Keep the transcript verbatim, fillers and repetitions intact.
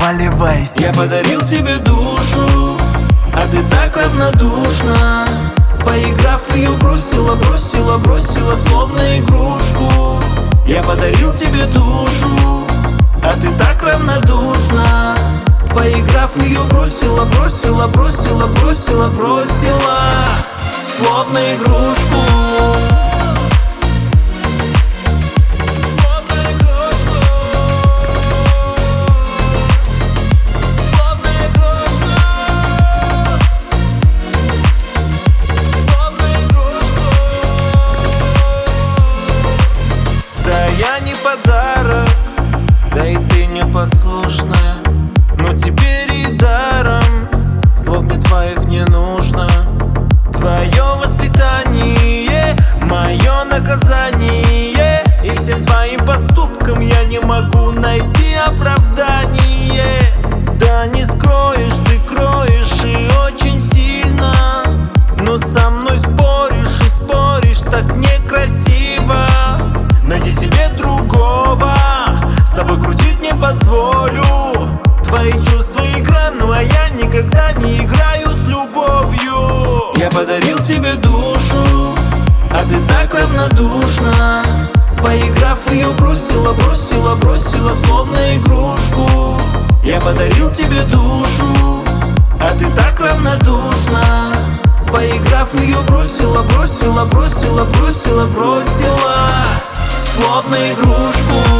валивайся. Я подарил тебе душу, а ты так равнодушна. Поиграв, ее бросила, бросила, бросила, словно игрушку. Я подарил тебе душу, а ты так равнодушна. Поиграв, ее бросила, бросила, бросила, бросила, бросила, словно игрушку. Я не подарок, да и ты непослушная. Но теперь и даром слов мне твоих не нужно. Твое воспитание, мое наказание, и всем твоим поступкам я не могу найти оправдание. Да не скроешь, ты кроешь и очень сильно, но со мной споришь и споришь так некрасиво. Найди себе другого, с собой крутить не позволю. Твои чувства игра, но я никогда не играю с любовью. Я подарил тебе душу, а ты так равнодушна. Поиграв, ее бросила, бросила, бросила, словно игрушку. Я подарил тебе душу, а ты так равнодушна. Поиграв, ее бросила, бросила, бросила, бросила, бросила, словно игрушку.